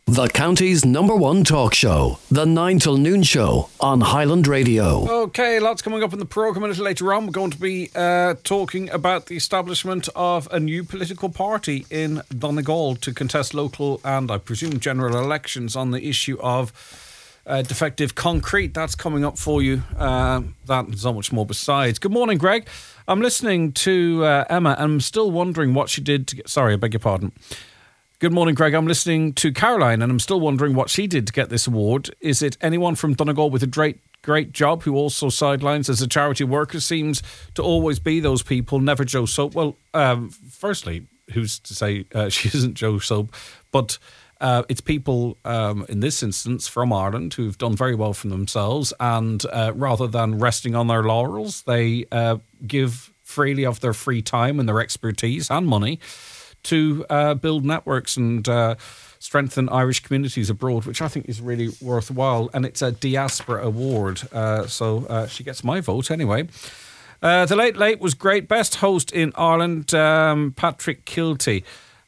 The county's #1 talk show, The 9 till Noon Show on Highland Radio. Okay, lots coming up in the programme a little later on. We're going to be talking about the establishment of a new political party in Donegal to contest local and, I presume, general elections on the issue of defective concrete. That's coming up for you. That and so much more besides. Good morning, Greg. I'm listening to Emma and I'm still wondering what she did to get... Sorry, I beg your pardon. Good morning, Greg. I'm listening to Caroline and I'm still wondering what she did to get this award. Is it anyone from Donegal with a great job who also sidelines as a charity worker? Seems to always be those people, never Joe Soap. Well, firstly, who's to say she isn't Joe Soap? But it's people, in this instance, from Ireland who've done very well for themselves, and rather than resting on their laurels, they give freely of their free time and their expertise and money to build networks and strengthen Irish communities abroad, which I think is really worthwhile. And it's a Diaspora Award, so she gets my vote anyway. The Late Late was great. Best host in Ireland, Patrick Kilty.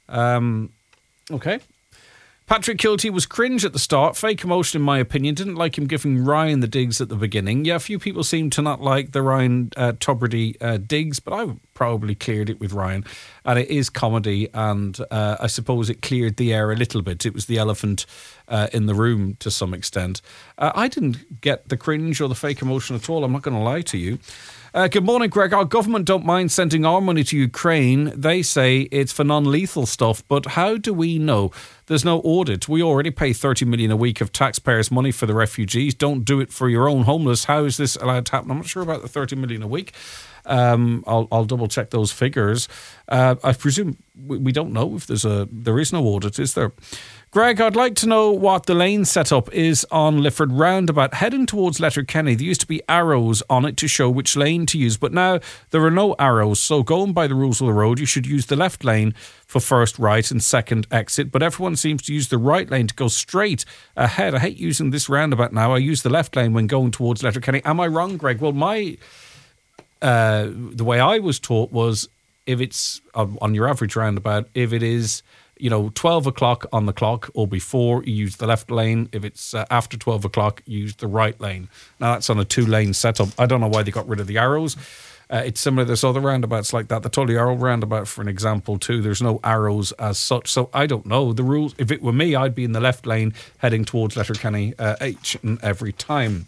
Okay. Patrick Kilty was cringe at the start. Fake emotion, in my opinion. Didn't like him giving Ryan the digs at the beginning. Yeah, a few people seem to not like the Ryan Tubridy digs, but I probably cleared it with Ryan. And it is comedy, and I suppose it cleared the air a little bit. It was the elephant in the room to some extent. I didn't get the cringe or the fake emotion at all. I'm not going to lie to you. Good morning, Greg. Our government don't mind sending our money to Ukraine. They say it's for non-lethal stuff, but how do we know? There's no audit. We already pay 30 million a week of taxpayers' money for the refugees. Don't do it for your own homeless. How is this allowed to happen? I'm not sure about the 30 million a week. I'll double check those figures. I presume we don't know if there is no audit, is there? Greg, I'd like to know what the lane setup is on Lifford Roundabout. Heading towards Letterkenny, there used to be arrows on it to show which lane to use, but now there are no arrows. So going by the rules of the road, you should use the left lane for first right and second exit, but everyone seems to use the right lane to go straight ahead. I hate using this roundabout now. I use the left lane when going towards Letterkenny. Am I wrong, Greg? Well, the way I was taught was if it's on your average roundabout, if it is 12 o'clock on the clock or before, you use the left lane. If it's after 12 o'clock, you use the right lane. Now, that's on a 2-lane setup. I don't know why they got rid of the arrows. It's similar to this other roundabouts like that. The Tully Arrow roundabout, for an example, too. There's no arrows as such. So I don't know the rules. If it were me, I'd be in the left lane heading towards Letterkenny each and every time.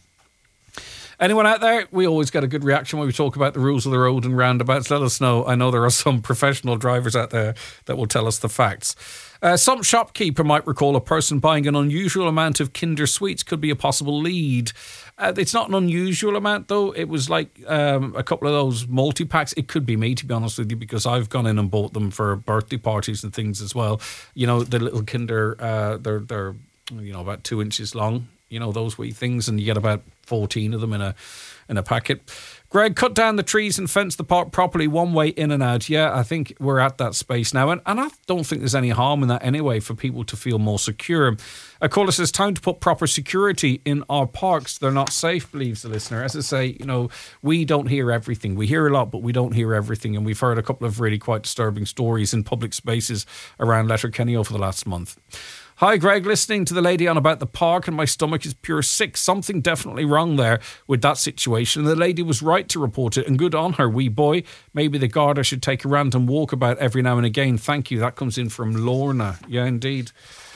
Anyone out there? We always get a good reaction when we talk about the rules of the road and roundabouts. Let us know. I know there are some professional drivers out there that will tell us the facts. Some shopkeeper might recall a person buying an unusual amount of Kinder Sweets could be a possible lead. It's not an unusual amount, though. It was like a couple of those multi-packs. It could be me, to be honest with you, because I've gone in and bought them for birthday parties and things as well. The little Kinder, they're about 2 inches long. Those wee things, and you get about 14 of them in a packet. Greg, cut down the trees and fence the park properly, one way in and out. Yeah, I think we're at that space now, and I don't think there's any harm in that anyway for people to feel more secure. A caller says, time to put proper security in our parks. They're not safe, believes the listener. As I say, we don't hear everything. We hear a lot, but we don't hear everything, and we've heard a couple of really quite disturbing stories in public spaces around Letterkenny over the last month. Hi, Greg. Listening to the lady on about the park and my stomach is pure sick. Something definitely wrong there with that situation. The lady was right to report it, and good on her, wee boy. Maybe the Garda should take a random walkabout every now and again. Thank you. That comes in from Lorna. Yeah, indeed.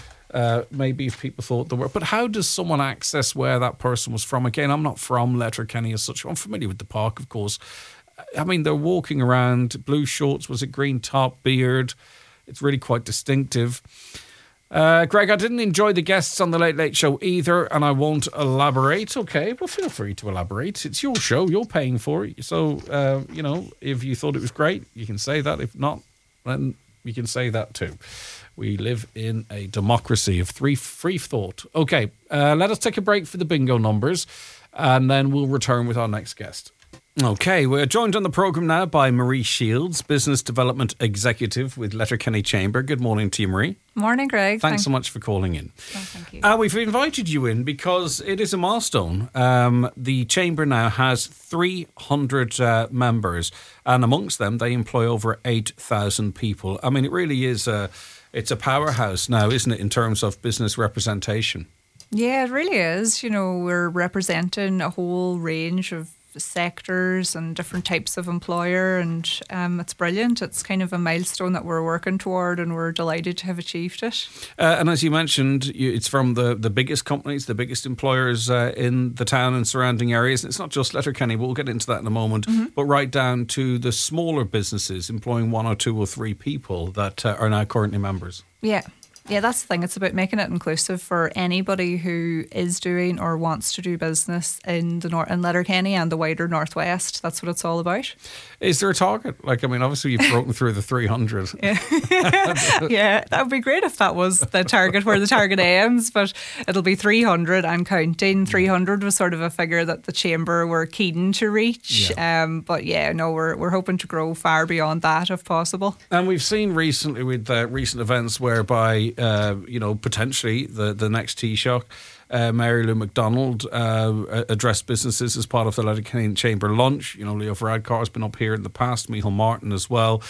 Maybe if people thought there were. But how does someone access where that person was from? Again, I'm not from Letterkenny as such. I'm familiar with the park, of course. I mean, they're walking around. Blue shorts, was it green top, beard? It's really quite distinctive. Greg, I didn't enjoy the guests on the Late Late Show either, and I won't elaborate. Okay, well, feel free to elaborate. It's your show. You're paying for it. So, if you thought it was great, you can say that. If not, then you can say that too. We live in a democracy of free thought. Okay, let us take a break for the bingo numbers, and then we'll return with our next guest. Okay, we're joined on the programme now by Marie Shields, Business Development Executive with Letterkenny Chamber. Good morning to you, Marie. Morning, Greg. Thanks so much for calling in. Oh, thank you. We've invited you in because it is a milestone. The Chamber now has 300 members, and amongst them they employ over 8,000 people. I mean, it really is it's a powerhouse now, isn't it, in terms of business representation? Yeah, it really is. You know, we're representing a whole range of sectors and different types of employer, and it's brilliant. It's kind of a milestone that we're working toward, and we're delighted to have achieved it. And as you mentioned, it's from the biggest companies, the biggest employers in the town and surrounding areas. It's not just Letterkenny, we'll get into that in a moment, but right down to the smaller businesses employing 1 or 2 or 3 people that are now currently members. Yeah. Yeah, that's the thing. It's about making it inclusive for anybody who is doing or wants to do business in the in Letterkenny and the wider Northwest. That's what it's all about. Is there a target? Like, I mean, obviously you've broken through the 300. Yeah. Yeah, that would be great if that was the target where the target ends, but it'll be 300 and counting. 300 was sort of a figure that the Chamber were keen to reach. Yeah. But yeah, no, we're hoping to grow far beyond that if possible. And we've seen recently with recent events whereby potentially the next Taoiseach, Mary Lou McDonald, addressed businesses as part of the Letterkenny Chamber lunch. You know, Leo Varadkar has been up here in the past, Micheál Martin as well.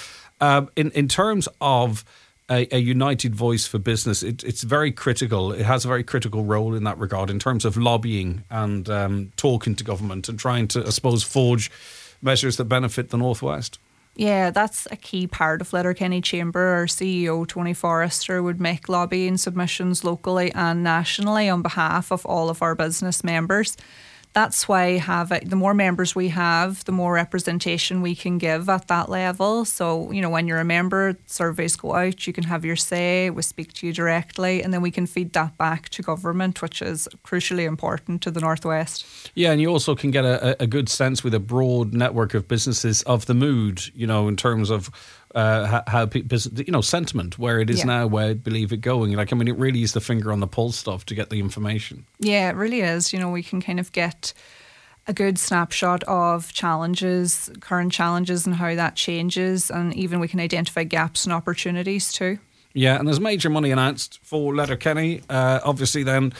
In terms of a united voice for business, it's very critical. It has a very critical role in that regard in terms of lobbying and talking to government and trying to, I suppose, forge measures that benefit the Northwest. Yeah, that's a key part of Letterkenny Chamber. Our CEO, Tony Forrester, would make lobbying submissions locally and nationally on behalf of all of our business members. That's why the more members we have, the more representation we can give at that level. So, you know, when you're a member, surveys go out, you can have your say, we speak to you directly, and then we can feed that back to government, which is crucially important to the Northwest. Yeah, and you also can get a good sense with a broad network of businesses of the mood, you know, in terms of how people, you know, sentiment, where it is now, where I believe it going. Like, I mean, it really is the finger on the pulse stuff to get the information. Yeah, it really is. You know, we can kind of get a good snapshot of challenges, current challenges and how that changes, and even we can identify gaps and opportunities too. Yeah, and there's major money announced for Letterkenny. Obviously then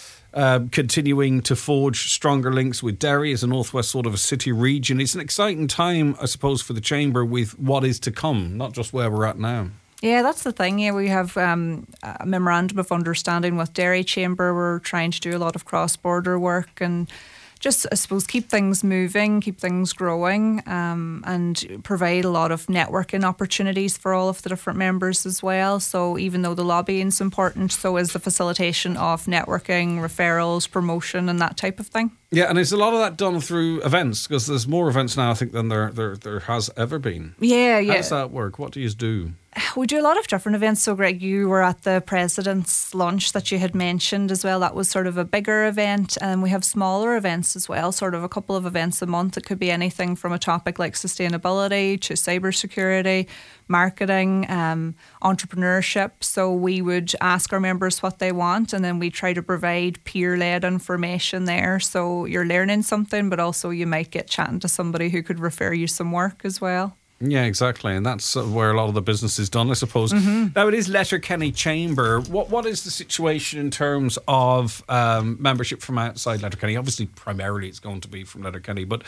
continuing to forge stronger links with Derry as a northwest sort of a city region. It's an exciting time, I suppose, for the Chamber with what is to come, not just where we're at now. Yeah, that's the thing. Yeah, we have a memorandum of understanding with Derry Chamber. We're trying to do a lot of cross-border work and just, I suppose, keep things moving, keep things growing, and provide a lot of networking opportunities for all of the different members as well. So even though the lobbying is important, so is the facilitation of networking, referrals, promotion and that type of thing. Yeah, and is a lot of that done through events? Because there's more events now, I think, than there has ever been. Yeah. How does that work? What do you do? We do a lot of different events. So, Greg, you were at the President's lunch that you had mentioned as well. That was sort of a bigger event. And we have smaller events as well, sort of a couple of events a month. It could be anything from a topic like sustainability to cybersecurity, marketing, entrepreneurship. So we would ask our members what they want, and then we try to provide peer-led information there. So you're learning something, but also you might get chatting to somebody who could refer you some work as well. Yeah, exactly. And that's where a lot of the business is done, I suppose. Mm-hmm. Now, it is Letterkenny Chamber. What is the situation in terms of membership from outside Letterkenny? Obviously, primarily it's going to be from Letterkenny, but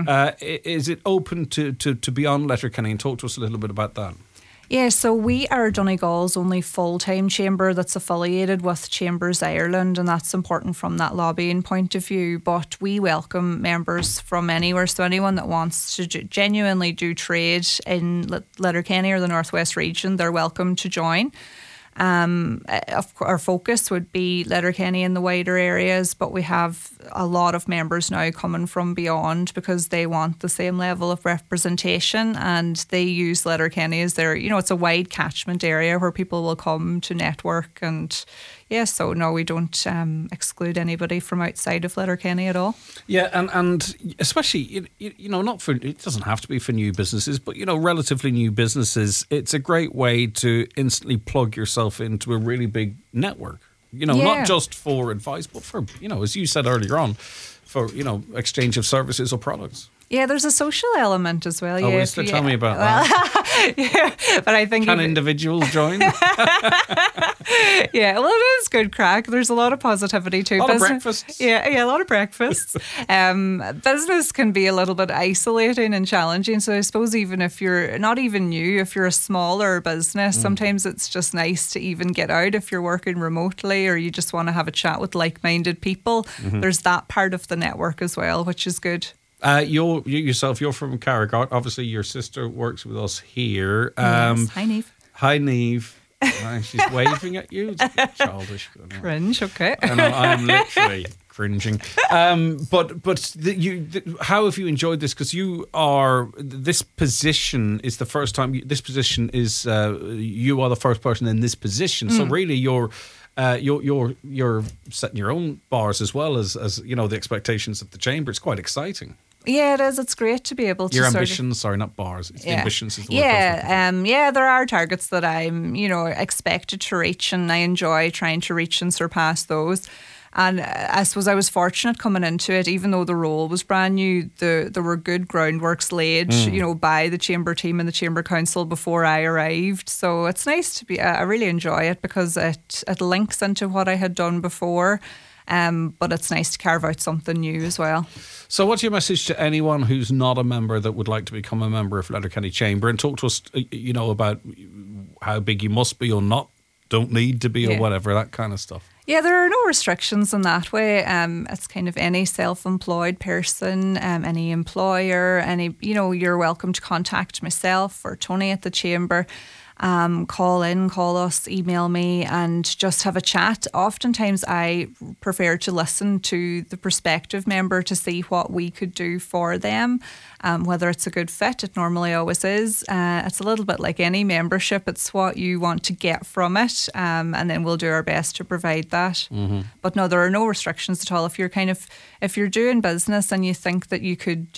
is it open to beyond Letterkenny? And talk to us a little bit about that. Yeah, so we are Donegal's only full-time chamber that's affiliated with Chambers Ireland, and that's important from that lobbying point of view. But we welcome members from anywhere, so anyone that wants to genuinely do trade in Letterkenny or the Northwest region, they're welcome to join. Our focus would be Letterkenny and the wider areas, but we have a lot of members now coming from beyond because they want the same level of representation, and they use Letterkenny as their, it's a wide catchment area where people will come to network. And so no, we don't exclude anybody from outside of Letterkenny at all. Yeah, and especially, not for, it doesn't have to be for new businesses, but, relatively new businesses, it's a great way to instantly plug yourself into a really big network. Not just for advice, but for, as you said earlier on, for, exchange of services or products. Yeah, there's a social element as well. Oh, yeah, is there? Tell me about that. Yeah, but I think Can individuals join? yeah, well, it is good crack. There's a lot of positivity to A lot of business. breakfasts. Yeah, a lot of breakfasts. Business can be a little bit isolating and challenging. So I suppose even if you're not even new, if you're a smaller business, sometimes it's just nice to even get out if you're working remotely or you just want to have a chat with like-minded people. There's that part of the network as well, which is good. You yourself, you're from Carrigart. Obviously, your sister works with us here. Yes. Hi, Niamh. Hi, Niamh. She's waving at you. It's a bit childish. Cringe, okay. I know, I am literally cringing. How have you enjoyed this? Because this position is the first time. You are the first person in this position. So really, you're setting your own bars as well as the expectations of the chamber. It's quite exciting. Yeah, it is. It's great to be able to your ambitions. Sorry, not bars. It's the ambitions. Is the word. Yeah. There are targets that I'm expected to reach, and I enjoy trying to reach and surpass those. And I suppose I was fortunate coming into it, even though the role was brand new. There were good groundworks laid, by the chamber team and the chamber council before I arrived. So it's nice to be. I really enjoy it because it links into what I had done before. But it's nice to carve out something new as well. So what's your message to anyone who's not a member that would like to become a member of Letterkenny Chamber? And talk to us, about how big you must be or not, don't need to be or whatever, that kind of stuff. Yeah, there are no restrictions in that way. It's kind of any self-employed person, any employer, you're welcome to contact myself or Tony at the Chamber. Call us, email me and just have a chat. Oftentimes I prefer to listen to the prospective member to see what we could do for them, whether it's a good fit. It normally always is. It's a little bit like any membership. It's what you want to get from it, and then we'll do our best to provide that. Mm-hmm. But no, there are no restrictions at all. If you're doing business and you think that you could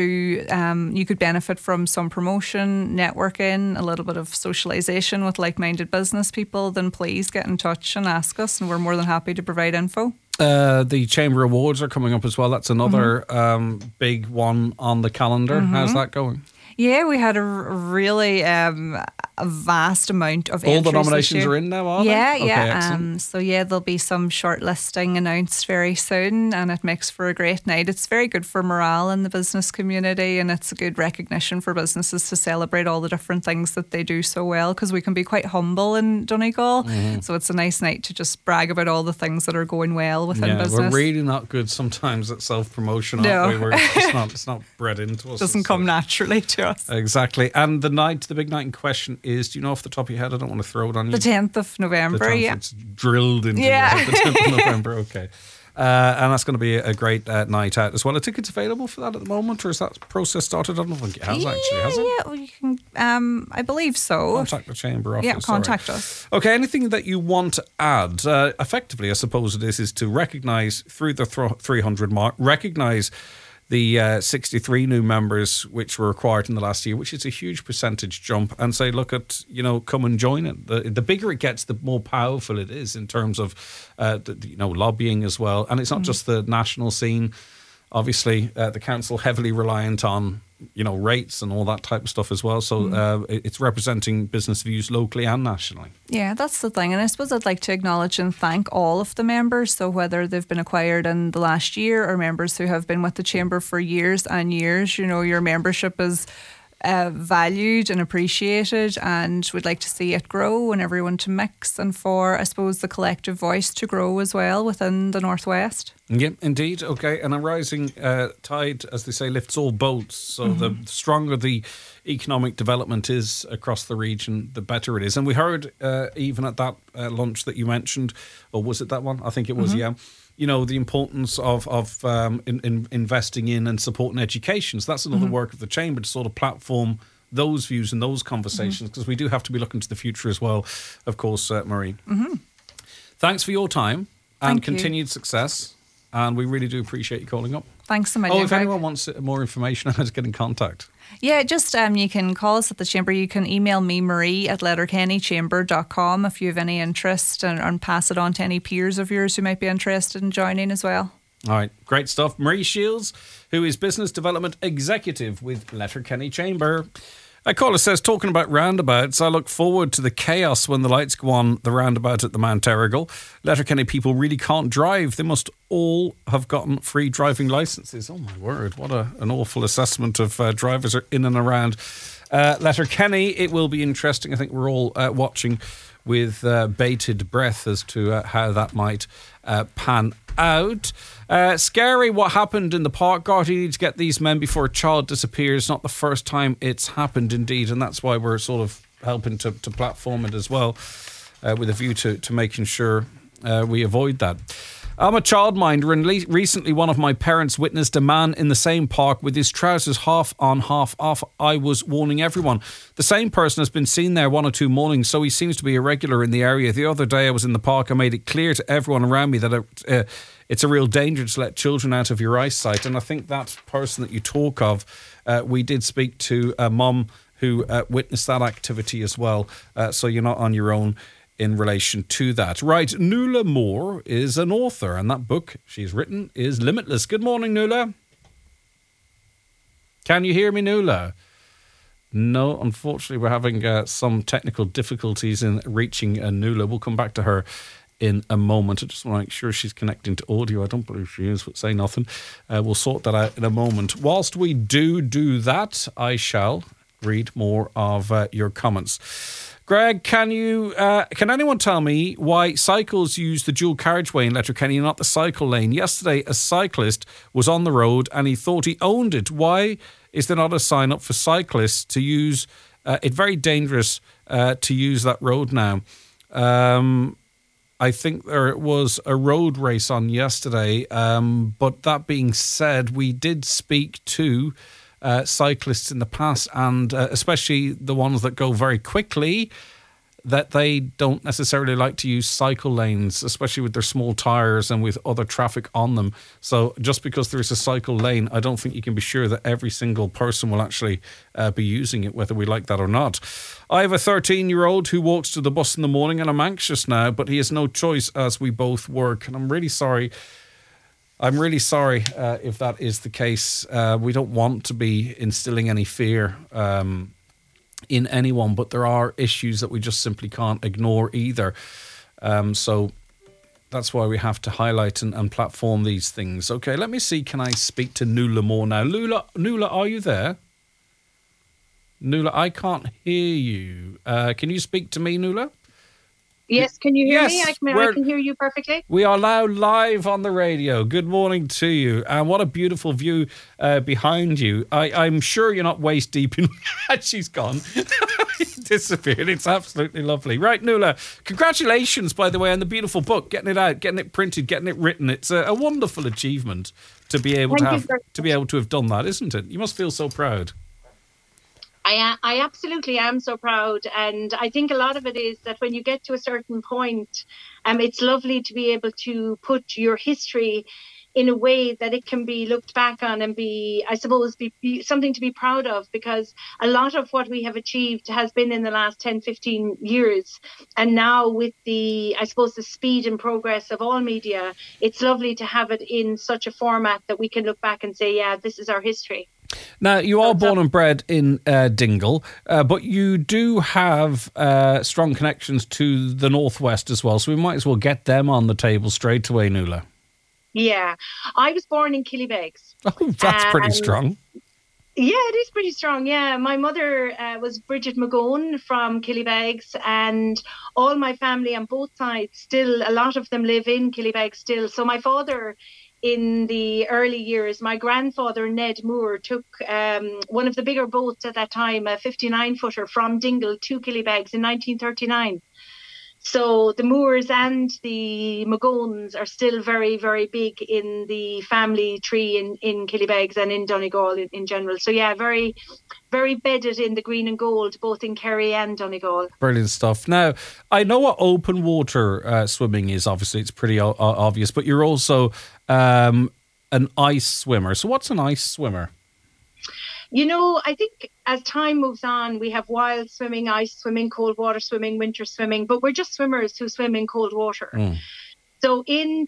you could benefit from some promotion, networking, a little bit of socialization with like-minded business people, then please get in touch and ask us, and we're more than happy to provide info. The Chamber Awards are coming up as well. That's another big one on the calendar. How's that going? Yeah, we had a really a vast amount of entries. All the nominations are in now, are they? Yeah, okay, yeah. So there'll be some shortlisting announced very soon, and it makes for a great night. It's very good for morale in the business community, and it's a good recognition for businesses to celebrate all the different things that they do so well, because we can be quite humble in Donegal. So it's a nice night to just brag about all the things that are going well within business. We're really not good sometimes at self-promotion, aren't we? It's not bred into us. It doesn't come naturally to us. Exactly. And the big night in question is, do you know off the top of your head? I don't want to throw it on you. The 10th of November, the 10th, yeah. It's drilled into your head, the 10th of November, okay. And that's going to be a great night out as well. Are tickets available for that at the moment, or is that process started? I don't think it has actually, has it? Yeah, well, you can, I believe so. Contact the Chamber office. Yeah, contact us. Okay, anything that you want to add? Effectively, I suppose it is to recognise through the 300 mark, recognise the 63 new members which were acquired in the last year, which is a huge percentage jump, and say, look at, come and join it. The bigger it gets, the more powerful it is in terms of, lobbying as well. And it's not just the national scene. Obviously, the council heavily reliant on, rates and all that type of stuff as well. So it's representing business views locally and nationally. Yeah, that's the thing. And I suppose I'd like to acknowledge and thank all of the members. So whether they've been acquired in the last year or members who have been with the Chamber for years and years, your membership is valued and appreciated, and we'd like to see it grow and everyone to mix, and for, I suppose, the collective voice to grow as well within the Northwest. Yeah, indeed. Okay, and a rising tide, as they say, lifts all boats. So the stronger the economic development is across the region, the better it is. And we heard even at that lunch that you mentioned, or was it that one? I think it was, yeah. The importance of investing in and supporting education. So that's another work of the Chamber to sort of platform those views and those conversations, because we do have to be looking to the future as well, of course, Maureen. Thanks for your time and continued success. And we really do appreciate you calling up. Thanks so much. If anyone wants more information, how to get in contact? Yeah, just you can call us at the Chamber. You can email me, Marie, at letterkennychamber.com if you have any interest, and pass it on to any peers of yours who might be interested in joining as well. All right, great stuff. Marie Shields, who is Business Development Executive with Letterkenny Chamber. A caller says, talking about roundabouts, I look forward to the chaos when the lights go on the roundabout at the Mount Errigal. Letterkenny people really can't drive. They must all have gotten free driving licences. Oh, my word. What an awful assessment of drivers are in and around Letterkenny. It will be interesting. I think we're all watching with bated breath as to how that might pan out. Scary what happened in the park. Garty, you need to get these men before a child disappears. Not the first time it's happened, indeed, and that's why we're sort of helping to platform it as well, with a view to making sure we avoid that. I'm a childminder, and recently one of my parents witnessed a man in the same park with his trousers half on, half off. I was warning everyone. The same person has been seen there 1 or 2 mornings, so he seems to be a regular in the area. The other day I was in the park. I made it clear to everyone around me that it's a real danger to let children out of your eyesight. And I think that person that you talk of, we did speak to a mum who witnessed that activity as well. So you're not on your own in relation to that. Right, Nuala Moore is an author, and that book she's written is Limitless. Good morning, Nuala. Can you hear me, Nuala? No, unfortunately, we're having some technical difficulties in reaching Nuala. We'll come back to her in a moment. I just want to make sure she's connecting to audio. I don't believe she is, but say nothing. We'll sort that out in a moment. Whilst we do that, I shall read more of your comments. Greg, can anyone tell me why cycles use the dual carriageway in Letterkenny and not the cycle lane? Yesterday, a cyclist was on the road and he thought he owned it. Why is there not a sign up for cyclists to use it? Very dangerous to use that road now. I think there was a road race on yesterday. But that being said, we did speak to cyclists in the past, and especially the ones that go very quickly, that they don't necessarily like to use cycle lanes, especially with their small tyres and with other traffic on them. So just because there is a cycle lane, I don't think you can be sure that every single person will actually be using it, whether we like that or not. I have a 13-year-old who walks to the bus in the morning, and I'm anxious now, but he has no choice as we both work. And I'm really sorry if that is the case. We don't want to be instilling any fear in anyone, but there are issues that we just simply can't ignore either. So that's why we have to highlight and platform these things. Okay, let me see. Can I speak to Nuala Moore now? Nuala, are you there? Nuala, I can't hear you. Can you speak to me, Nuala? Yes, can you hear yes, me? I can hear you perfectly. We are now live on the radio. Good morning to you. And what a beautiful view behind you. I'm sure you're not waist deep in... She's gone. Disappeared. It's absolutely lovely. Right, Nuala, congratulations, by the way, on the beautiful book, getting it out, getting it printed, getting it written. It's a wonderful achievement to be able to have done that, isn't it? You must feel so proud. I absolutely am so proud, and I think a lot of it is that when you get to a certain point, it's lovely to be able to put your history in a way that it can be looked back on and be something to be proud of, because a lot of what we have achieved has been in the last 10, 15 years. And now with the speed and progress of all media, it's lovely to have it in such a format that we can look back and say, yeah, this is our history. Now, you are born and bred in Dingle, but you do have strong connections to the Northwest as well, so we might as well get them on the table straight away, Nuala. Yeah, I was born in Killybegs. Oh, that's pretty strong. Yeah, it is pretty strong, yeah. My mother was Bridget McGowan from Killybegs, and all my family on both sides, still, a lot of them live in Killybegs still. So my father... in the early years, my grandfather, Ned Moore, took one of the bigger boats at that time, a 59-footer from Dingle to Killybegs in 1939. So the Moores and the McGowans are still very, very big in the family tree in Killybegs and in Donegal in general. So yeah, very, very bedded in the green and gold, both in Kerry and Donegal. Brilliant stuff. Now, I know what open water swimming is. Obviously, it's pretty obvious, but you're also an ice swimmer. So what's an ice swimmer? You know, I think as time moves on, we have wild swimming, ice swimming, cold water swimming, winter swimming, but we're just swimmers who swim in cold water. So in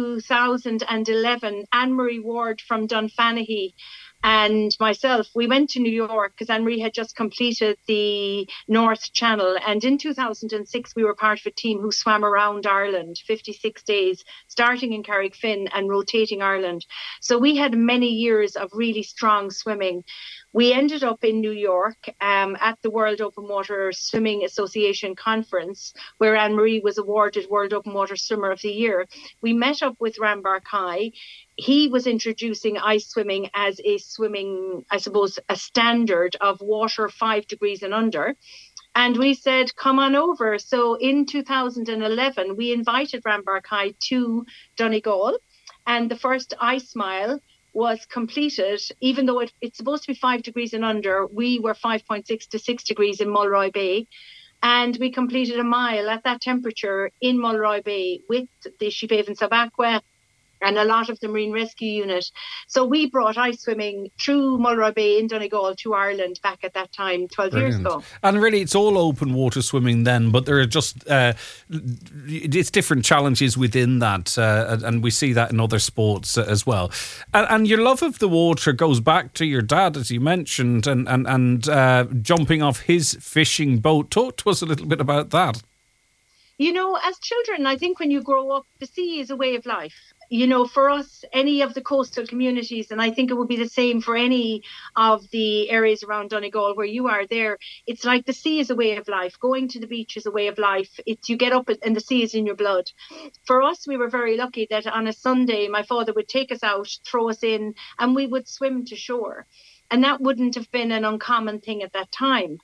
2011, Anne-Marie Ward from Dunfanaghy and myself, we went to New York because Anne-Marie had just completed the North Channel. And in 2006, we were part of a team who swam around Ireland, 56 days, starting in Carrickfinn and rotating Ireland. So we had many years of really strong swimming. We ended up in New York at the World Open Water Swimming Association conference, where Anne-Marie was awarded World Open Water Swimmer of the Year. We met up with Ram Barkai. He was introducing ice swimming as a swimming, I suppose, a standard of water 5 degrees and under. And we said, come on over. So in 2011, we invited Ram Barkai to Donegal, and the first ice mile was completed. Even though it's supposed to be 5 degrees and under, we were 5.6 to 6 degrees in Mulroy Bay. And we completed a mile at that temperature in Mulroy Bay with the Sheephaven Sub-Aqua and a lot of the Marine Rescue Unit. So we brought ice swimming through Mulroy Bay in Donegal to Ireland back at that time, 12 years ago. And really, it's all open water swimming then, but there are just, it's different challenges within that, and we see that in other sports as well. And your love of the water goes back to your dad, as you mentioned, and jumping off his fishing boat. Talk to us a little bit about that. You know, as children, I think when you grow up, the sea is a way of life. You know, for us, any of the coastal communities, and I think it would be the same for any of the areas around Donegal where you are there, it's like the sea is a way of life. Going to the beach is a way of life. It's you get up and the sea is in your blood. For us, we were very lucky that on a Sunday, my father would take us out, throw us in, and we would swim to shore. And that wouldn't have been an uncommon thing at that time.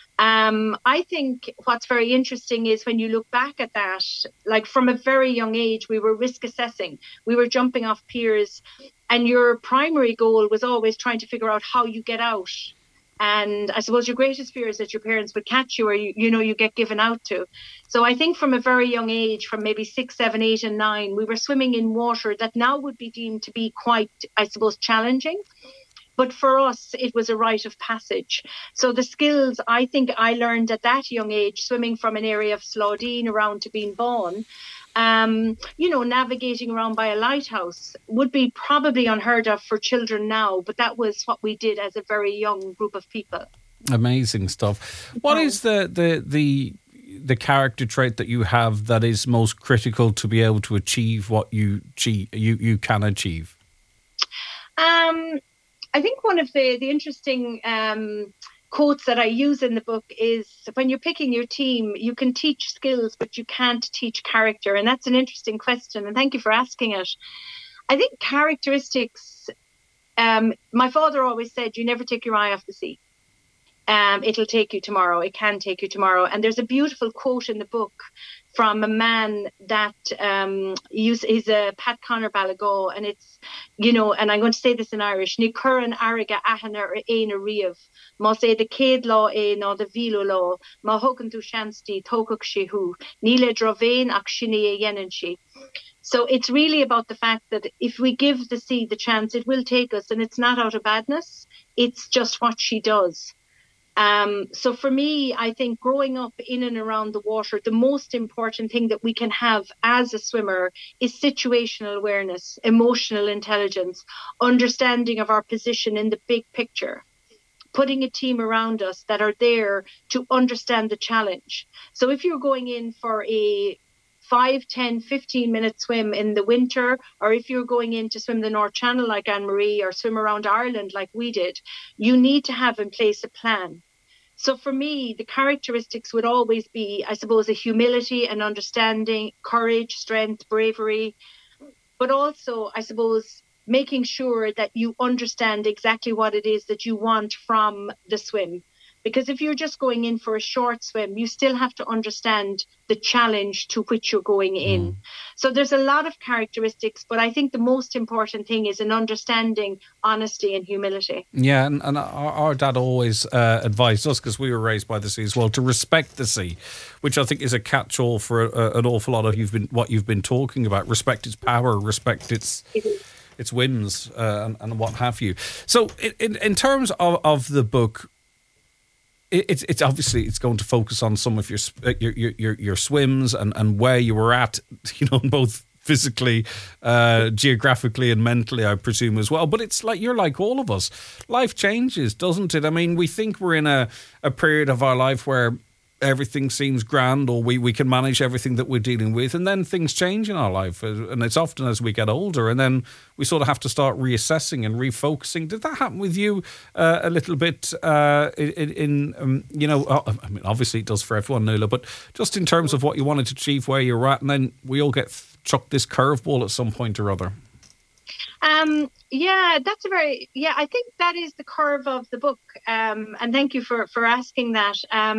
I think what's very interesting is when you look back at that, like from a very young age, we were risk assessing. We were jumping off piers, and your primary goal was always trying to figure out how you get out. And I suppose your greatest fear is that your parents would catch you or, you get given out to. So I think from a very young age, from maybe 6, 7, 8 and 9, we were swimming in water that now would be deemed to be quite, I suppose, challenging. But for us, it was a rite of passage. So the skills I think I learned at that young age, swimming from an area of Slaughdean around to Beanbawn, navigating around by a lighthouse would be probably unheard of for children now. But that was what we did as a very young group of people. Amazing stuff. What is the character trait that you have that is most critical to be able to achieve what you can achieve? I think one of the interesting quotes that I use in the book is when you're picking your team, you can teach skills, but you can't teach character. And that's an interesting question. And thank you for asking it. I think characteristics, my father always said, you never take your eye off the sea. It'll take you tomorrow. It can take you tomorrow. And there's a beautiful quote in the book from a man that he's a Pat Connor Ballagall, and it's, and I'm going to say this in Irish, Ní curan ariga ahana ein a riamh, má sé de céad lá ná de bhíle lá, má thugann tú seanstí tógach sí hu, ní le drovéin ach sinné a dhéanann sí. So it's really about the fact that if we give the sea the chance, it will take us, and it's not out of badness. It's just what she does. So for me, I think growing up in and around the water, the most important thing that we can have as a swimmer is situational awareness, emotional intelligence, understanding of our position in the big picture, putting a team around us that are there to understand the challenge. So if you're going in for a 5, 10, 15-minute swim in the winter, or if you're going in to swim the North Channel like Anne-Marie or swim around Ireland like we did, you need to have in place a plan. So for me, the characteristics would always be, I suppose, a humility and understanding, courage, strength, bravery, but also, I suppose, making sure that you understand exactly what it is that you want from the swim. Because if you're just going in for a short swim, you still have to understand the challenge to which you're going in. So there's a lot of characteristics, but I think the most important thing is an understanding, honesty and humility. Yeah, and our dad always advised us, because we were raised by the sea as well, to respect the sea, which I think is a catch-all for an awful lot of what you've been talking about. Respect its power, respect its whims and what have you. So in terms of the book, it's obviously it's going to focus on some of your swims and where you were at, in both physically, geographically and mentally, I presume as well. But it's like, you're like all of us. Life changes, doesn't it? I mean, we think we're in a period of our life where everything seems grand, or we can manage everything that we're dealing with, and then things change in our life, and it's often as we get older, and then we sort of have to start reassessing and refocusing. Did that happen with you a little bit I mean, obviously it does for everyone, Nuala, but just in terms of what you wanted to achieve, where you're at, and then we all get chucked this curveball at some point or other? I think that is the curve of the book. And thank you for asking that.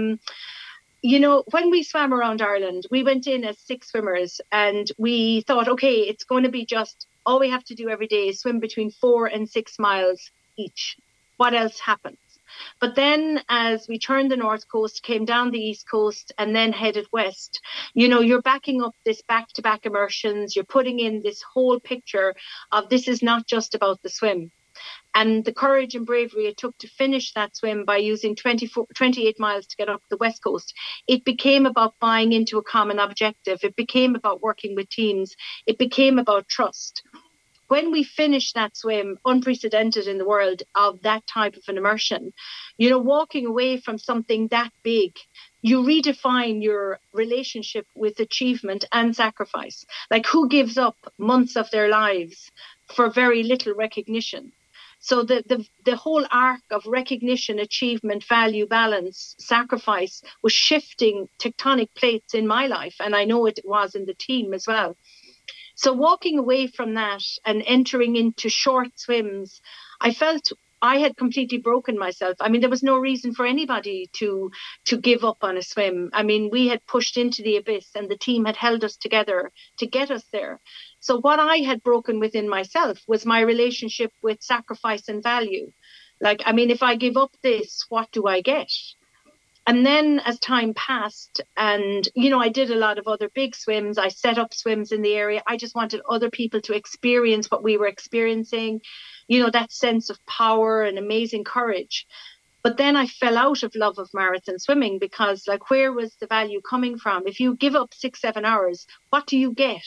When we swam around Ireland, we went in as 6 swimmers, and we thought, okay, it's going to be just all we have to do every day is swim between 4 and 6 miles each. What else happens? But then as we turned the north coast, came down the east coast, and then headed west, you're backing up this back-to-back immersions. You're putting in this whole picture of this is not just about the swim. And the courage and bravery it took to finish that swim by using 28 miles to get up the west coast. It became about buying into a common objective. It became about working with teams. It became about trust. When we finished that swim, unprecedented in the world of that type of an immersion, walking away from something that big, you redefine your relationship with achievement and sacrifice. Like, who gives up months of their lives for very little recognition? So the whole arc of recognition, achievement, value, balance, sacrifice was shifting tectonic plates in my life. And I know it was in the team as well. So walking away from that and entering into short swims, I felt I had completely broken myself. I mean, there was no reason for anybody to give up on a swim. I mean, we had pushed into the abyss, and the team had held us together to get us there. So what I had broken within myself was my relationship with sacrifice and value. Like, I mean, if I give up this, what do I get? And then as time passed, and, I did a lot of other big swims. I set up swims in the area. I just wanted other people to experience what we were experiencing, that sense of power and amazing courage. But then I fell out of love of marathon swimming, because, like, where was the value coming from? If you give up 6-7 hours, what do you get?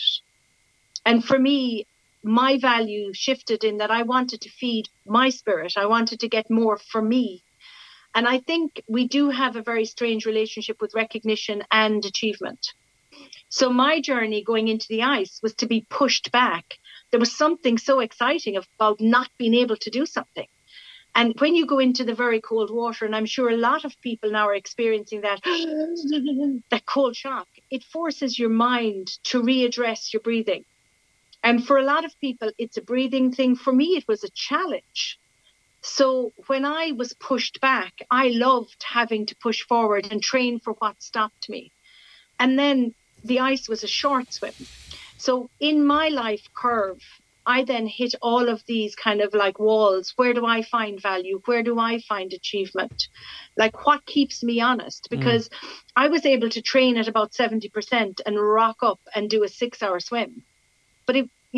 And for me, my value shifted in that I wanted to feed my spirit. I wanted to get more for me. And I think we do have a very strange relationship with recognition and achievement. So my journey going into the ice was to be pushed back. There was something so exciting about not being able to do something. And when you go into the very cold water, and I'm sure a lot of people now are experiencing that, that cold shock, it forces your mind to readdress your breathing. And for a lot of people, it's a breathing thing. For me, it was a challenge. So when I was pushed back, I loved having to push forward and train for what stopped me. And then the ice was a short swim. So in my life curve, I then hit all of these kind of like walls. Where do I find value? Where do I find achievement? Like, what keeps me honest? Because I was able to train at about 70% and rock up and do a 6-hour swim. But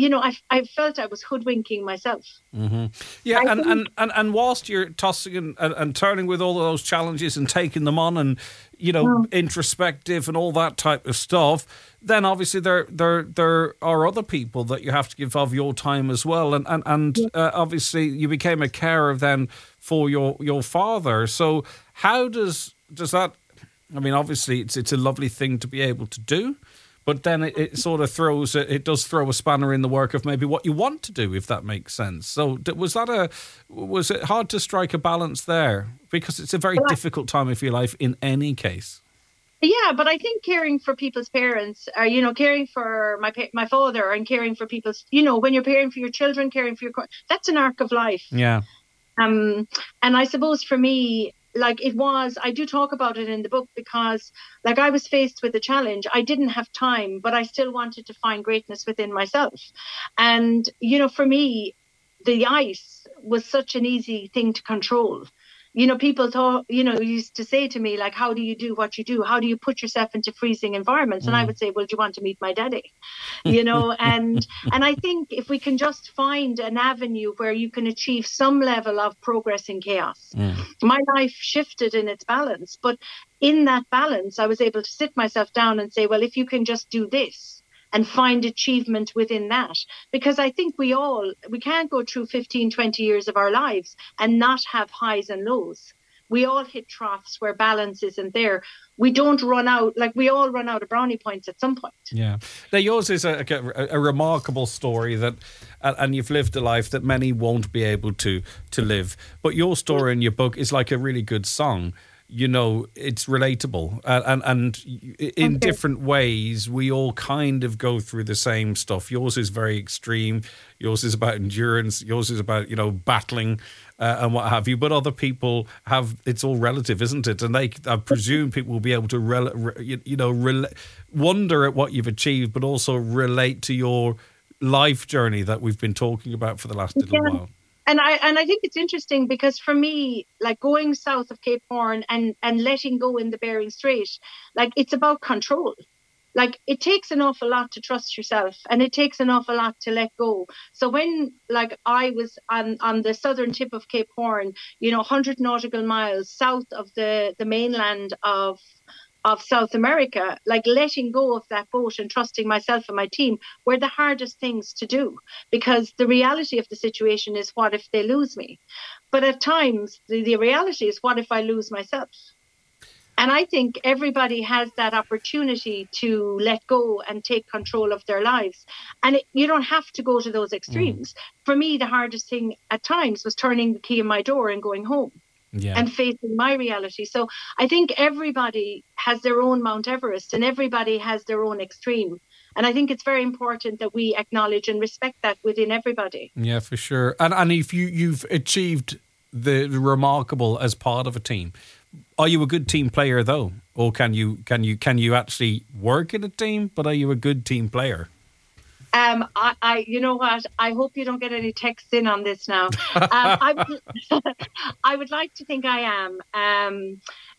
I felt I was hoodwinking myself. Mm-hmm. Yeah, and whilst you're tossing and turning with all of those challenges and taking them on, and introspective and all that type of stuff, then obviously there are other people that you have to give of your time as well, and obviously you became a carer then for your father. So how does that? I mean, obviously it's a lovely thing to be able to do. But then it sort of does throw a spanner in the work of maybe what you want to do, if that makes sense. So was it hard to strike a balance there? Because it's a very difficult time of your life in any case. Yeah, but I think caring for people's parents, or, caring for my father, and caring for people's, when you're caring for your children, caring for that's an arc of life. Yeah. And I suppose for me, like, I do talk about it in the book, because like I was faced with a challenge. I didn't have time, but I still wanted to find greatness within myself. And, for me, the ice was such an easy thing to control. People used to say to me, like, how do you do what you do? How do you put yourself into freezing environments? And I would say, well, do you want to meet my daddy? And I think if we can just find an avenue where you can achieve some level of progress in chaos. My life shifted in its balance, but in that balance, I was able to sit myself down and say, well, if you can just do this, and find achievement within that. Because I think we can't go through 15, 20 years of our lives and not have highs and lows. We all hit troughs where balance isn't there. We don't run out, like we all run out of brownie points at some point. Yeah. Now, yours is a remarkable story that, and you've lived a life that many won't be able to live. But your story in your book is like a really good song. You know, it's relatable, and in different ways, we all kind of go through the same stuff. Yours is very extreme. Yours is about endurance. Yours is about, you know, battling and what have you. But other people have, it's all relative, isn't it? And I presume people will be able to, wonder at what you've achieved, but also relate to your life journey that we've been talking about for the last little while. And I think it's interesting because for me, like going south of Cape Horn and letting go in the Bering Strait, like it's about control. Like it takes an awful lot to trust yourself, and it takes an awful lot to let go. So when like I was on the southern tip of Cape Horn, 100 nautical miles south of the mainland of South America, like letting go of that boat and trusting myself and my team were the hardest things to do, because the reality of the situation is, what if they lose me? But at times the reality is, what if I lose myself? And I think everybody has that opportunity to let go and take control of their lives. And you don't have to go to those extremes. For me, the hardest thing at times was turning the key in my door and going home. Yeah. And facing my reality. So I think everybody has their own Mount Everest, and everybody has their own extreme. And I think it's very important that we acknowledge and respect that within everybody. Yeah, for sure. And if you've achieved the remarkable as part of a team, are you a good team player though? Or can you actually work in a team, but are you a good team player? You know what? I hope you don't get any texts in on this now. I would like to think I am.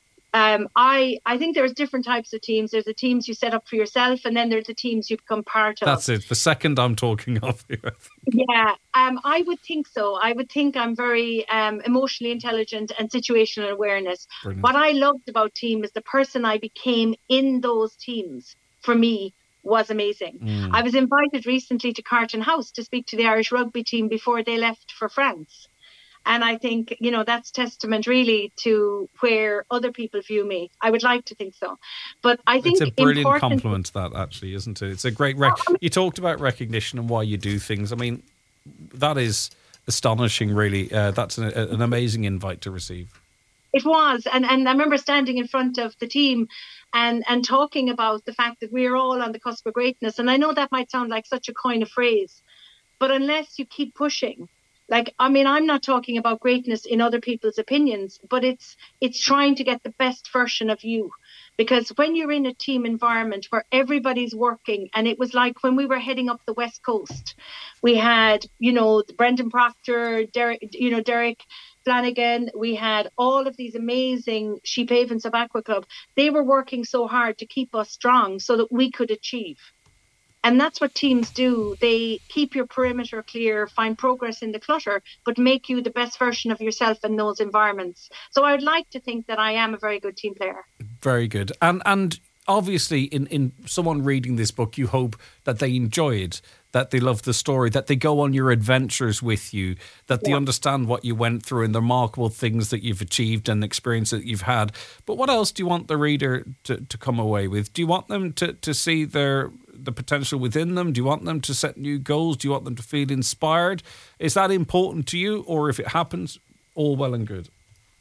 I think there's different types of teams. There's the teams you set up for yourself, and then there's the teams you become part of. That's it. The second I'm talking of here. Yeah, I would think so. I would think I'm very emotionally intelligent and situational awareness. Brilliant. What I loved about team is the person I became in those teams. For me, was amazing. I was invited recently to Carton House to speak to the Irish rugby team before they left for France. And I think, that's testament really to where other people view me. I would like to think so. But I think it's a brilliant compliment, that actually, isn't it? It's a great you talked about recognition and why you do things. I mean, that is astonishing, really. That's an amazing invite to receive. It was. And I remember standing in front of the team and talking about the fact that we're all on the cusp of greatness. And I know that might sound like such a coin of phrase, but unless you keep pushing, I'm not talking about greatness in other people's opinions, but it's trying to get the best version of you. Because when you're in a team environment where everybody's working, and it was like when we were heading up the West Coast, we had, Brendan Proctor, Derek Flanagan, we had all of these amazing Sheephaven Sub Aqua Club. They were working so hard to keep us strong so that we could achieve. And that's what teams do. They keep your perimeter clear, find progress in the clutter, but make you the best version of yourself in those environments. So I would like to think that I am a very good team player. Very good. And obviously in someone reading this book, you hope that they enjoy it, that they love the story, that they go on your adventures with you, that they understand what you went through and the remarkable things that you've achieved and experience that you've had. But what else do you want the reader to come away with? Do you want them to see the potential within them? Do you want them to set new goals? Do you want them to feel inspired? Is that important to you? Or if it happens, all well and good?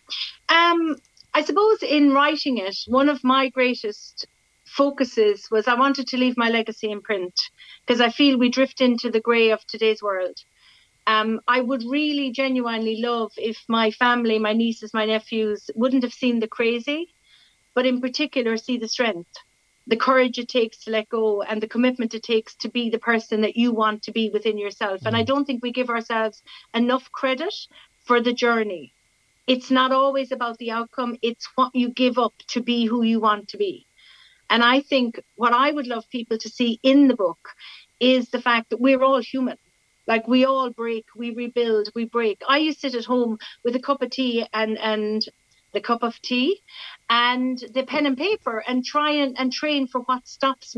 I suppose in writing it, one of my greatest focuses was I wanted to leave my legacy in print, because I feel we drift into the grey of today's world. I would really genuinely love if my family, my nieces, my nephews wouldn't have seen the crazy, but in particular see the strength, the courage it takes to let go, and the commitment it takes to be the person that you want to be within yourself. And I don't think we give ourselves enough credit for the journey. It's not always about the outcome. It's what you give up to be who you want to be. And I think what I would love people to see in the book is the fact that we're all human. Like, we all break, we rebuild, we break. I used to sit at home with a cup of tea and the cup of tea and the pen and paper and try and train for what stops me.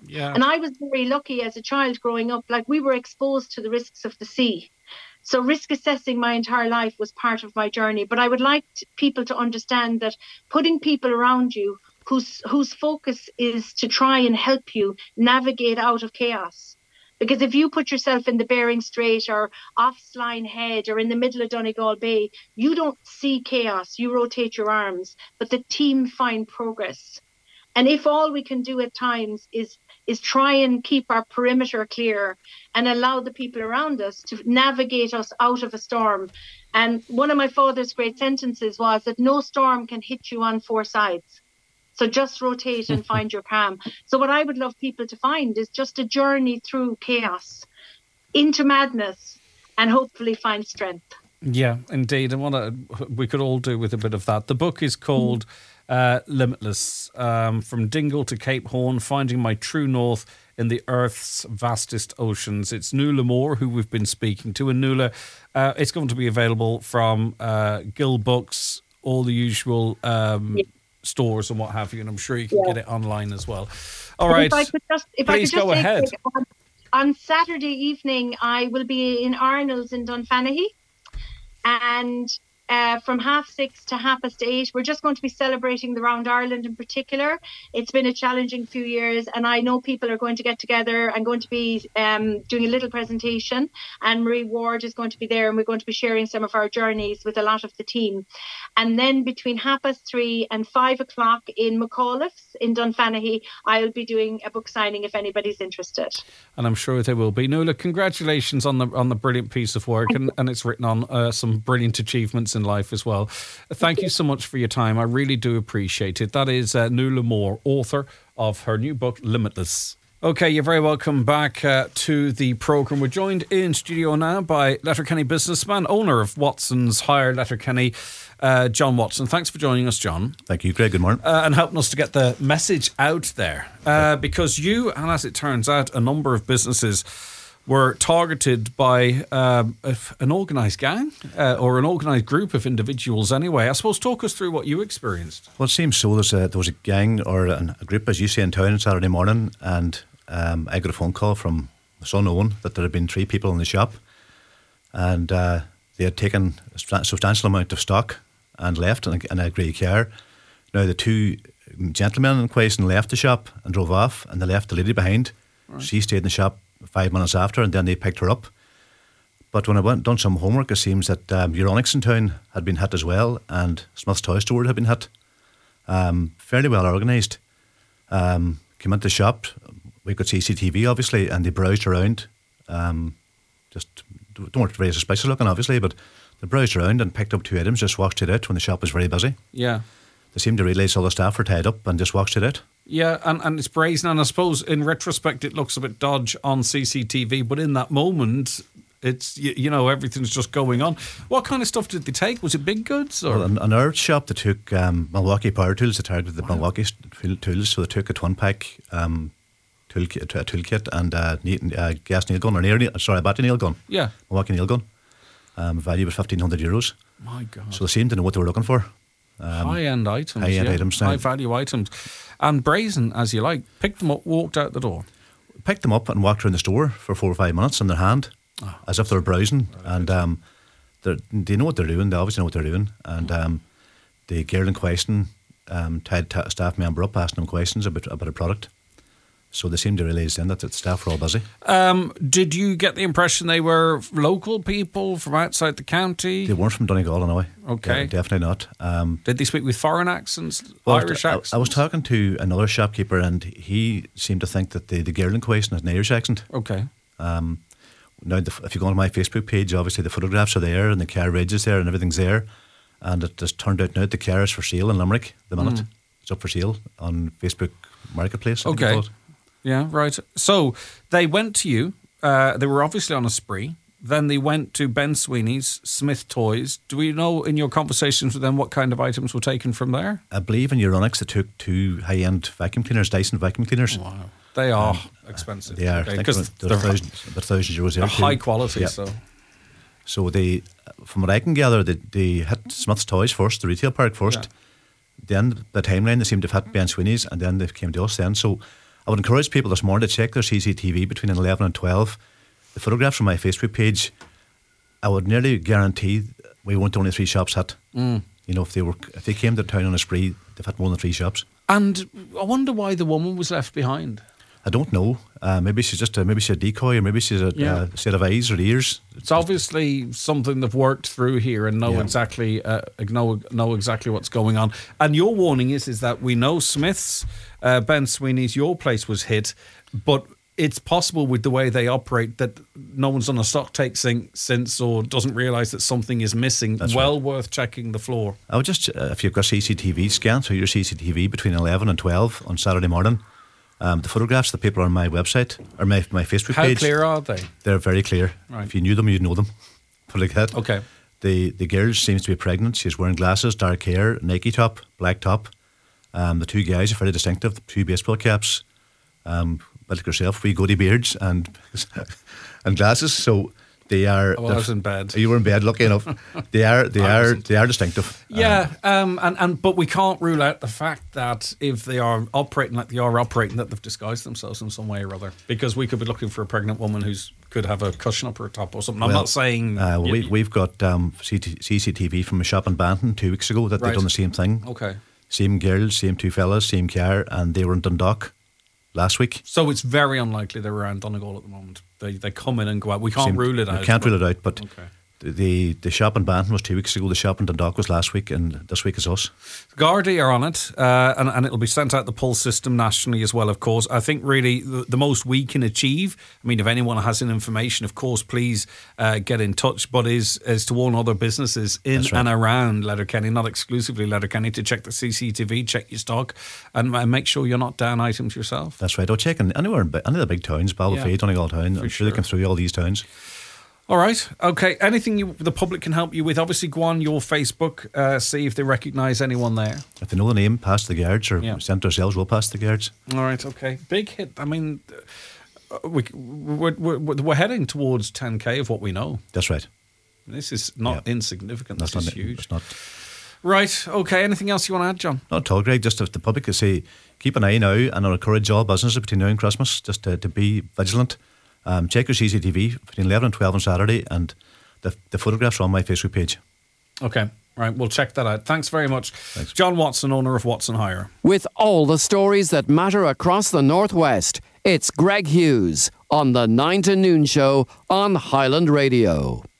Yeah. And I was very lucky as a child growing up. Like, we were exposed to the risks of the sea. So risk assessing my entire life was part of my journey. But I would like people to understand that putting people around you whose focus is to try and help you navigate out of chaos. Because if you put yourself in the Bering Strait or off Sline Head or in the middle of Donegal Bay, you don't see chaos, you rotate your arms, but the team find progress. And if all we can do at times is try and keep our perimeter clear and allow the people around us to navigate us out of a storm. And one of my father's great sentences was that no storm can hit you on four sides. So just rotate and find your calm. So what I would love people to find is just a journey through chaos into madness and hopefully find strength. Yeah, indeed. And we could all do with a bit of that. The book is called Limitless, From Dingle to Cape Horn, Finding My True North in the Earth's Vastest Oceans. It's Nuala Moore who we've been speaking to. And Nuala, it's going to be available from Gill Books, all the usual stores and what have you, and I'm sure you can get it online as well. All right, please go ahead. On Saturday evening, I will be in Arnold's in Dunfanaghy, and from 6:30 to 8:30, we're just going to be celebrating the Round Ireland in particular. It's been a challenging few years, and I know people are going to get together. I'm going to be doing a little presentation, and Marie Ward is going to be there, and we're going to be sharing some of our journeys with a lot of the team. And then between 3:30 and 5 o'clock in McAuliffe's in Dunfanaghy, I'll be doing a book signing if anybody's interested. And I'm sure they will be. Nuala, congratulations on the brilliant piece of work, and it's written on some brilliant achievements in life as well. Thank you so much for your time. I really do appreciate it. That is Nuala Moore, author of her new book, Limitless. Okay, you're very welcome back to the programme. We're joined in studio now by Letterkenny businessman, owner of Watson's Hire Letterkenny, John Watson. Thanks for joining us, John. Thank you, Greg. Good morning. And helping us to get the message out there. Because you, and as it turns out, a number of businesses were targeted by an organised gang or an organised group of individuals anyway. I suppose talk us through what you experienced. Well, it seems so. There was a gang or a group, as you say, in town on Saturday morning, and I got a phone call from my son Owen that there had been 3 people in the shop, and they had taken a substantial amount of stock and left in a grey car. Now, the 2 gentlemen in question left the shop and drove off, and they left the lady behind. Right. She stayed in the shop 5 minutes after, and then they picked her up. But when I went and done some homework, it seems that Euronics in town had been hit as well, and Smith's Toy Store had been hit. Fairly well organised. Came into the shop, we got CCTV obviously, and they browsed around. Just don't want to raise suspicious looking obviously, but they browsed around and picked up 2 items, just walked it out when the shop was very busy. Yeah. They seemed to realise all the staff were tied up and just walked it out. Yeah, and it's brazen, and I suppose in retrospect it looks a bit dodge on CCTV, but in that moment it's, you know, everything's just going on. What kind of stuff did they take? Was it big goods? Or? Well, in our shop they took Milwaukee power tools. They targeted the Milwaukee tools, so they took a twin pack toolkit and a gas nail gun, a battery nail gun. Yeah. Milwaukee nail gun. Value was €1,500. My God. So they seemed to know what they were looking for. High-end items. High-end items. High-value items. And brazen, as you like. Picked them up, walked out the door. Picked them up and walked around the store for 4 or 5 minutes in their hand, as if they were browsing. And they know what they're doing. They obviously know what they're doing. And the girl in question tied a staff member up, asking them questions about a product. So they seemed to realise then that the staff were all busy. Did you get the impression they were local people from outside the county? They weren't from Donegal, anyway. Okay. Yeah, definitely not. Did they speak with foreign accents, well, Irish accents? I was talking to another shopkeeper, and he seemed to think that the girl in question has an Irish accent. Okay. Now, if you go on my Facebook page, obviously the photographs are there and the car reg is there and everything's there. And it just turned out now the car is for sale in Limerick the minute. It's up for sale on Facebook Marketplace. Okay. Yeah, right. So they went to you. They were obviously on a spree. Then they went to Ben Sweeney's, Smith Toys. Do we know in your conversations with them what kind of items were taken from there? I believe in Euronics they took 2 high-end vacuum cleaners, Dyson vacuum cleaners. Wow. They are expensive. They are. Because they're €1,000 there. High quality, yeah. So they, from what I can gather, they hit Smith's Toys first, the retail park first. Yeah. Then the timeline, they seemed to have hit Ben Sweeney's, and then they came to us then. So I would encourage people this morning to check their CCTV between 11 and 12. The photographs from my Facebook page, I would nearly guarantee we weren't only 3 shops hit. You know, if they came to town on a spree, they've hit more than 3 shops. And I wonder why the woman was left behind. I don't know. Maybe she's a decoy, or maybe she's a set of eyes or ears. It's obviously something they've worked through here and know exactly what's going on. And your warning is that we know Smith's, Ben Sweeney's, your place was hit, but it's possible with the way they operate that no one's done a stock take since or doesn't realise that something is missing. That's well right. Worth checking the floor. I would just, if you've got CCTV, scan through your CCTV between 11 and 12 on Saturday morning. The photographs that people are on my website or my Facebook page. How clear are they? They're very clear. Right. If you knew them, you'd know them. Put it like that. Okay. The girl seems to be pregnant. She's wearing glasses, dark hair, Nike top, black top. The 2 guys are very distinctive. 2 baseball caps. But like yourself, 3 goatee beards and and glasses. So they are. Well, I was in bed. You were in bed. Lucky enough. They are distinctive. Yeah, but we can't rule out the fact that if they are operating like they are operating, that they've disguised themselves in some way or other. Because we could be looking for a pregnant woman who's could have a cushion up her top or something. I'm not saying. We've got CCTV from a shop in Banton 2 weeks ago that they've done the same thing. Okay. Same girls, same 2 fellas, same car, and they were in Dundalk last week. So it's very unlikely they're around Donegal at the moment. They come in and go out. We can't rule it out. We can't rule it out, but okay. The shop in Banton was 2 weeks ago. The shop in Dundalk was last week, and this week is us. Gardaí are on it, and it'll be sent out the pulse system nationally as well, of course. I think really the most we can achieve, I mean, if anyone has any information, of course, please get in touch, but is to warn other businesses in and around Letterkenny, not exclusively Letterkenny, to check the CCTV, check your stock, and make sure you're not down items yourself. That's right. I'll check anywhere in any of the big towns, Ballafay, Donegal town. I'm sure they come through all these towns. All right. Okay. Anything the public can help you with? Obviously, go on your Facebook, see if they recognise anyone there. If they know the name, pass the guards, or send to ourselves, we'll pass the guards. All right. Okay. Big hit. I mean, we're heading towards 10K of what we know. That's right. This is not insignificant. This is huge. It's not. Right. Okay. Anything else you want to add, John? Not at all, Greg. Just if the public could say, keep an eye now, and I'll encourage all businesses between now and Christmas just to be vigilant. Check your CCTV between 11 and 12 on Saturday, and the photographs are on my Facebook page. Okay. Right, we'll check that out. Thanks very much. Thanks. John Watson, owner of Watson Hire. With all the stories that matter across the Northwest, it's Greg Hughes on the 9 to Noon Show on Highland Radio.